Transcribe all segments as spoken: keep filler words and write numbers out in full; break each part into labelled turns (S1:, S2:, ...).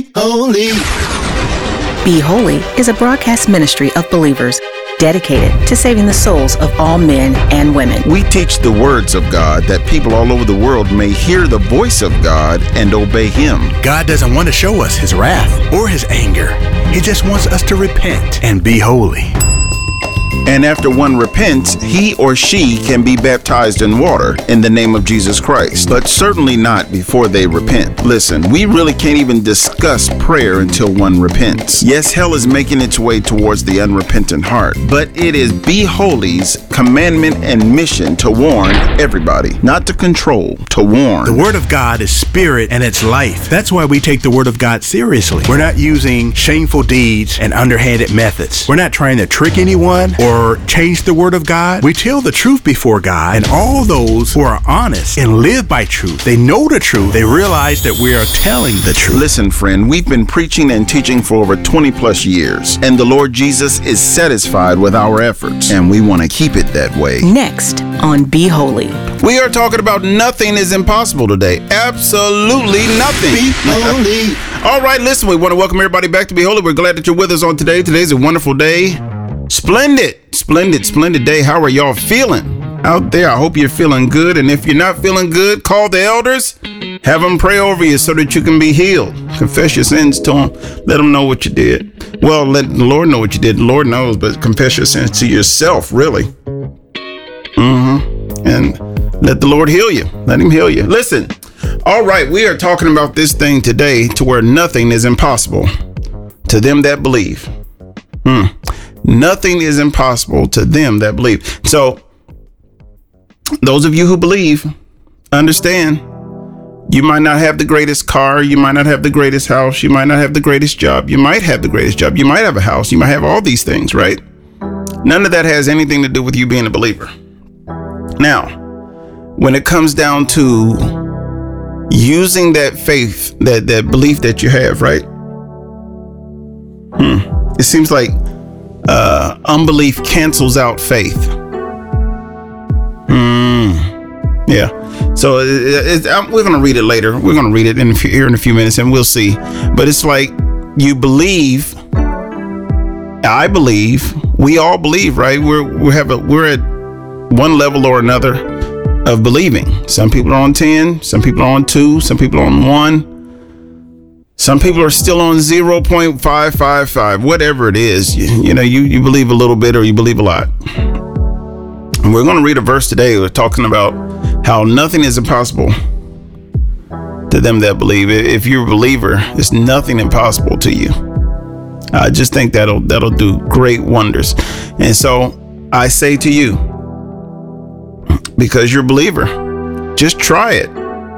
S1: holy.
S2: Be Holy is a broadcast ministry of believers dedicated to saving the souls of all men and women.
S3: We teach the words of God that people all over the world may hear the voice of God and obey Him.
S4: God doesn't want to show us His wrath or His anger. He just wants us to repent and be holy.
S3: And after one repents, he or she can be baptized in water in the name of Jesus Christ, but certainly not before they repent. Listen, we really can't even discuss prayer until one repents. Yes, hell is making its way towards the unrepentant heart, but it is Be Holy's commandment and mission to warn everybody, not to control, to warn.
S4: The Word of God is spirit and it's life. That's why we take the Word of God seriously. We're not using shameful deeds and underhanded methods. We're not trying to trick anyone or change the Word of God. We tell the truth before God, and all those who are honest and live by truth, they know the truth, they realize that we are telling the truth.
S3: Listen, friend, we've been preaching and teaching for over twenty plus years, and the Lord Jesus is satisfied with our efforts, and we want to keep it that way.
S2: Next on Be Holy.
S3: We are talking about nothing is impossible today. Absolutely nothing.
S1: Be holy.
S3: All right, listen, we want to welcome everybody back to Be Holy. We're glad that you're with us on today. Today's a wonderful day. Splendid, splendid, splendid day. How are y'all feeling out there? I hope you're feeling good. And if you're not feeling good, call the elders. Have them pray over you so that you can be healed. Confess your sins to them. Let them know what you did. Well, let the Lord know what you did. The Lord knows, but confess your sins to yourself, really. Mm-hmm. And let the Lord heal you. Let Him heal you. Listen. All right, we are talking about this thing today to where nothing is impossible to them that believe. Hmm. Nothing is impossible to them that believe. So, those of you who believe, understand, you might not have the greatest car, you might not have the greatest house, you might not have the greatest job, you might have the greatest job, you might have a house, you might have all these things, right? None of that has anything to do with you being a believer. Now, when it comes down to using that faith, that, that belief that you have, right? Hmm. It seems like Uh, unbelief cancels out faith. Mm, yeah. So it, it, I'm, we're going to read it later. We're going to read it in a few, here in a few minutes and we'll see. But it's like you believe. I believe. We all believe, right? We're we have a we're at one level or another of believing. Some people are on ten. Some people are on two. Some people are on one. Some people are still on zero point five five five, whatever it is. You, you know, you, you believe a little bit or you believe a lot. And we're going to read a verse today. We're talking about how nothing is impossible to them that believe. If you're a believer, there's nothing impossible to you. I just think that'll that'll do great wonders. And so I say to you, because you're a believer, just try it.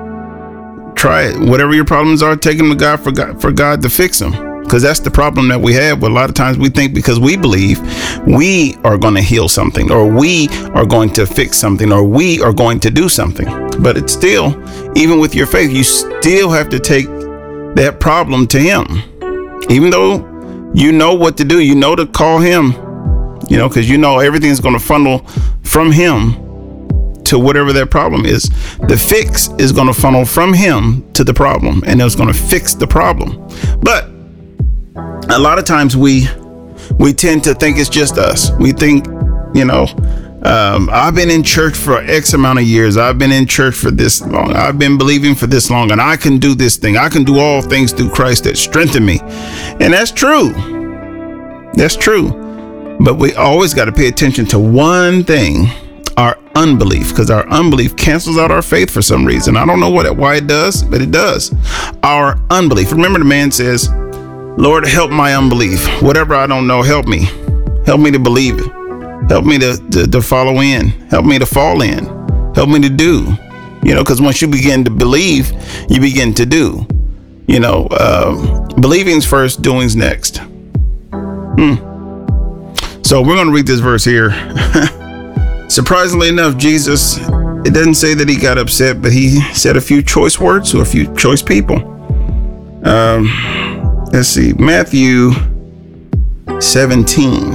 S3: Try it. Whatever your problems are, take them to God for God, for God to fix them. Because that's the problem that we have. A lot of times we think because we believe we are going to heal something, or we are going to fix something, or we are going to do something. But it's still, even with your faith, you still have to take that problem to Him. Even though you know what to do, you know to call Him, you know, because you know everything's going to funnel from Him to whatever that problem is. The fix is going to funnel from Him to the problem, and it's going to fix the problem. But a lot of times we we tend to think it's just us. We think, you know, um, I've been in church for X amount of years. I've been in church for this long. I've been believing for this long, and I can do this thing. I can do all things through Christ that strengthen me. And that's true. That's true. But we always got to pay attention to one thing: our unbelief, because our unbelief cancels out our faith for some reason. I don't know what it, why it does, but it does. Our unbelief. Remember, the man says, Lord, help my unbelief. Whatever I don't know, help me. Help me to believe it. Help me to, to, to follow in. Help me to fall in. Help me to do. You know, because once you begin to believe, you begin to do. You know, uh, believing's first, doing's next. Hmm. So we're going to read this verse here. Surprisingly enough, Jesus, it doesn't say that He got upset, but He said a few choice words to a few choice people. Um, let's see, Matthew seventeen.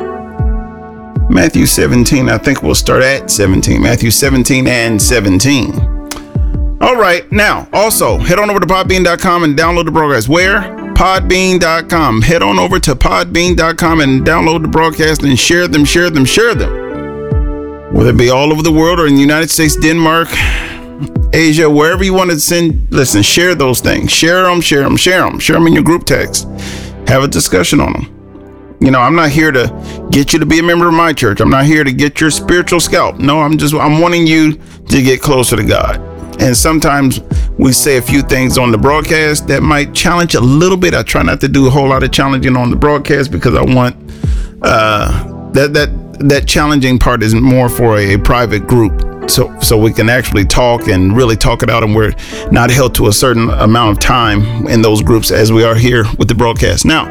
S3: Matthew seventeen, I think we'll start at seventeen. Matthew seventeen and seventeen. All right, now, also, head on over to podbean dot com and download the programs. Where? podbean dot com. Head on over to podbean dot com and download the broadcast and share them, share them, share them. Whether it be all over the world or in the United States, Denmark, Asia, wherever you want to send, listen, share those things. Share them, share them, share them. Share them in your group text. Have a discussion on them. You know, I'm not here to get you to be a member of my church. I'm not here to get your spiritual scalp. No, I'm just, I'm wanting you to get closer to God. And sometimes we say a few things on the broadcast that might challenge a little bit. I try not to do a whole lot of challenging on the broadcast because I want uh, that that that challenging part is more for a, a private group, so so we can actually talk and really talk it out, and we're not held to a certain amount of time in those groups as we are here with the broadcast. Now,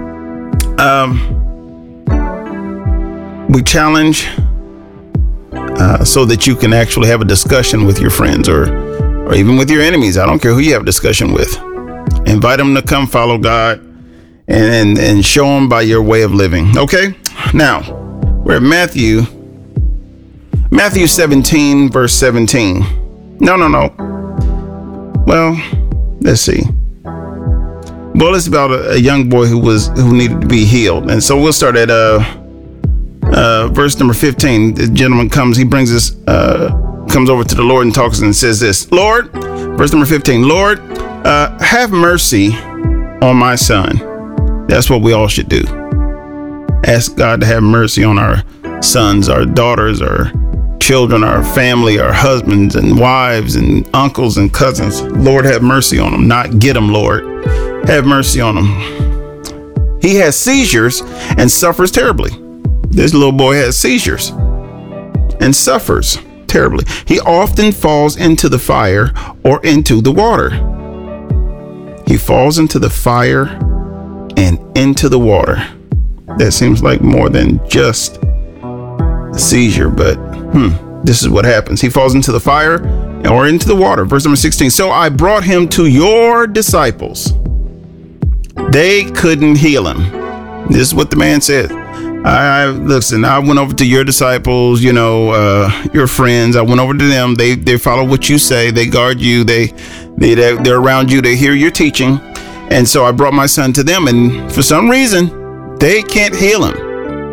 S3: um, we challenge. Uh, so that you can actually have a discussion with your friends or or even with your enemies. I don't care who you have a discussion with. Invite them to come follow God and, and show them by your way of living. Okay? Now, we're at Matthew. Matthew seventeen, verse seventeen. No, no, no. Well, let's see. Well, it's about a, a young boy who was who needed to be healed. And so we'll start at uh Uh, verse number fifteen. The gentleman comes, he brings us, uh, comes over to the Lord and talks and says this, Lord, verse number fifteen, Lord, uh, have mercy on my son. That's what we all should do. Ask God to have mercy on our sons, our daughters, our children, our family, our husbands and wives and uncles and cousins. Lord, have mercy on them, not get them, Lord. Have mercy on them. He has seizures and suffers terribly. This little boy has seizures and suffers terribly. He often falls into the fire or into the water. He falls into the fire and into the water. That seems like more than just a seizure, but hmm, this is what happens. He falls into the fire or into the water. Verse number sixteen. So I brought him to your disciples. They couldn't heal him. This is what the man said. I listen, I went over to your disciples, you know, uh, your friends. I went over to them. They they follow what you say. They guard you. They, they, they're around you. They hear your teaching. And so I brought my son to them. And for some reason, they can't heal him.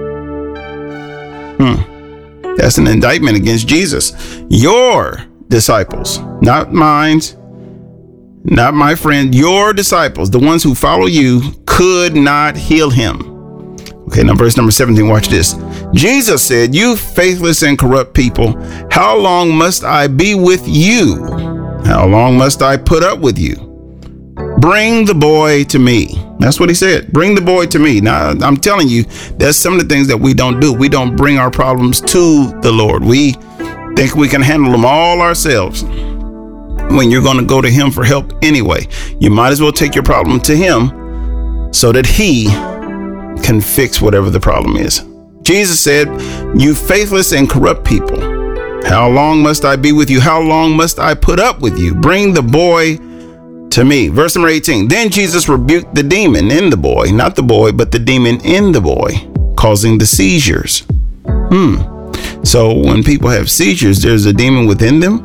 S3: Hmm. That's an indictment against Jesus. Your disciples, not mine, not my friend, your disciples, the ones who follow you, could not heal him. Okay, now verse number seventeen, watch this. Jesus said, you faithless and corrupt people, how long must I be with you? How long must I put up with you? Bring the boy to me. That's what he said. Bring the boy to me. Now, I'm telling you, that's some of the things that we don't do. We don't bring our problems to the Lord. We think we can handle them all ourselves. When you're going to go to him for help anyway, you might as well take your problem to him so that he can fix whatever the problem is. Jesus said, you faithless and corrupt people, how long must I be with you? How long must I put up with you? Bring the boy to me. Verse number eighteen. Then Jesus rebuked the demon in the boy, not the boy, but the demon in the boy, causing the seizures. Hmm. So when people have seizures, there's a demon within them.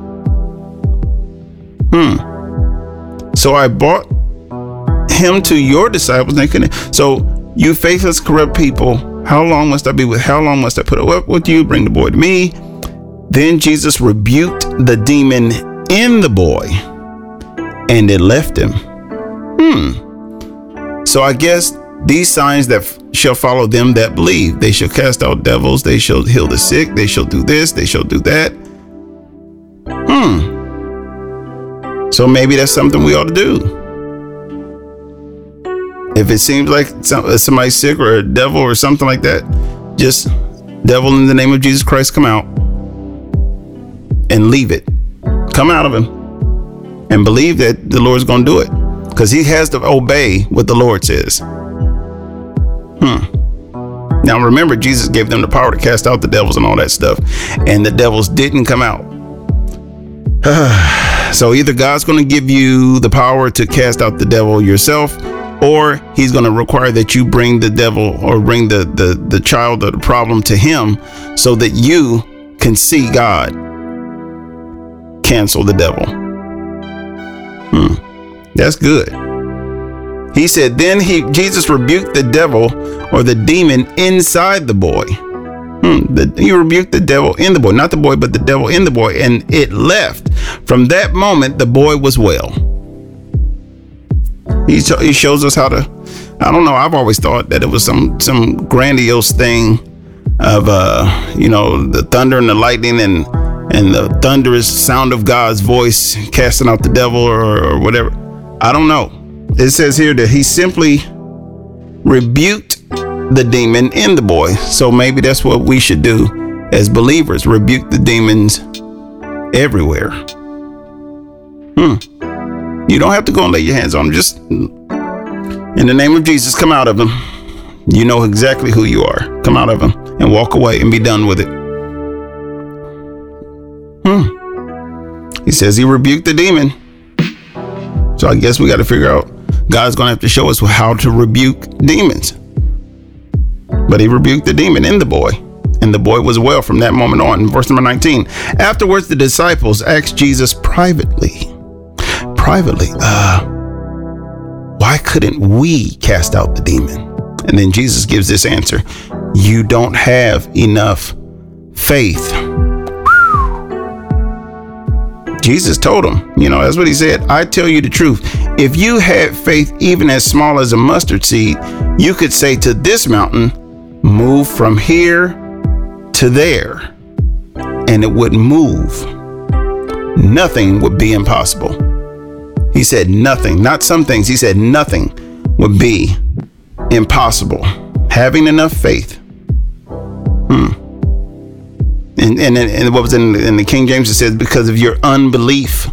S3: Hmm. So I brought him to your disciples. They couldn't. So you faithless, corrupt people, how long must I be with? How long must I put up with you? Bring the boy to me. Then Jesus rebuked the demon in the boy, and it left him. Hmm. So I guess these signs that f- shall follow them that believe. They shall cast out devils. They shall heal the sick. They shall do this. They shall do that. Hmm. So maybe that's something we ought to do. If it seems like some, somebody's sick or a devil or something like that, just devil in the name of Jesus Christ, come out and leave it. Come out of him and believe that the Lord's going to do it, because he has to obey what the Lord says. Hmm. Now remember, Jesus gave them the power to cast out the devils and all that stuff, and the devils didn't come out. So either God's going to give you the power to cast out the devil yourself, or he's going to require that you bring the devil or bring the, the, the child or the problem to him so that you can see God cancel the devil. Hmm. That's good. He said, then he Jesus rebuked the devil or the demon inside the boy. Hmm, the, he rebuked the devil in the boy, not the boy, but the devil in the boy, and it left. From that moment, the boy was well. He, he shows us how to, I don't know, I've always thought that it was some, some grandiose thing of, uh, you know, the thunder and the lightning and, and the thunderous sound of God's voice casting out the devil or, or whatever. I don't know. It says here that he simply rebuked the demon in the boy. So maybe that's what we should do as believers. Rebuke the demons everywhere. Hmm. You don't have to go and lay your hands on them. Just in the name of Jesus, come out of them. You know exactly who you are. Come out of them and walk away and be done with it. Hmm. He says he rebuked the demon. So I guess we got to figure out, God's going to have to show us how to rebuke demons. But he rebuked the demon in the boy, and the boy was well from that moment on. In verse number nineteen, afterwards the disciples asked Jesus privately, privately, uh, why couldn't we cast out the demon? And then Jesus gives this answer: you don't have enough faith. Jesus told him, you know, that's what he said. I tell you the truth. If you had faith even as small as a mustard seed, you could say to this mountain, move from here to there, and it would move. Nothing would be impossible. He said nothing, not some things. He said nothing would be impossible. Having enough faith. Hmm. And, and, and what was in, in the King James, it says, because of your unbelief.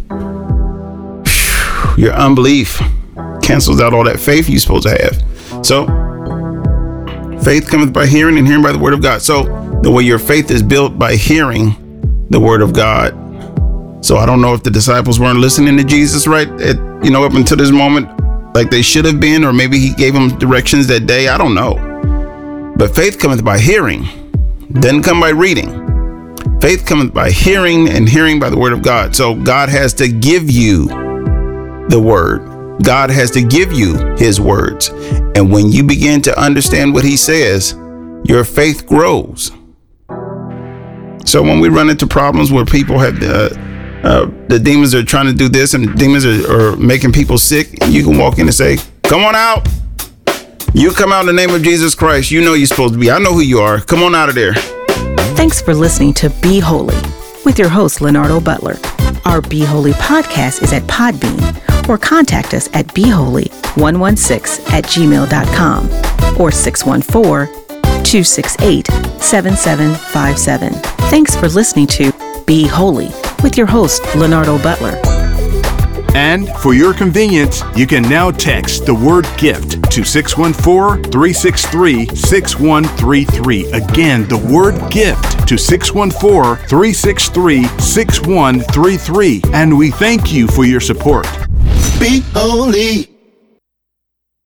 S3: Your unbelief cancels out all that faith you're supposed to have. So, faith cometh by hearing, and hearing by the word of God. So, the way your faith is built by hearing the word of God. So, I don't know if the disciples weren't listening to Jesus right at, you know, up until this moment, like they should have been, or maybe he gave them directions that day. I don't know. But faith cometh by hearing, doesn't come by reading. Faith cometh by hearing, and hearing by the word of God. So God has to give you the word. God has to give you his words. And when you begin to understand what he says, your faith grows. So when we run into problems where people have uh, uh, the demons are trying to do this and the demons are, are making people sick, you can walk in and say, come on out. You come out in the name of Jesus Christ. You know you're supposed to be. I know who you are. Come on out of there.
S2: Thanks for listening to Be Holy with your host, Leonardo Butler. Our Be Holy podcast is at Podbean, or contact us at be holy one one six at gmail dot com or six one four, two six eight, seven seven five seven. Thanks for listening to Be Holy with your host, Leonardo Butler.
S4: And for your convenience, you can now text the word GIFT to six one four, three six three, six one three three. Again, the word GIFT to six one four, three six three, six one three three. And we thank you for your support.
S1: Be holy.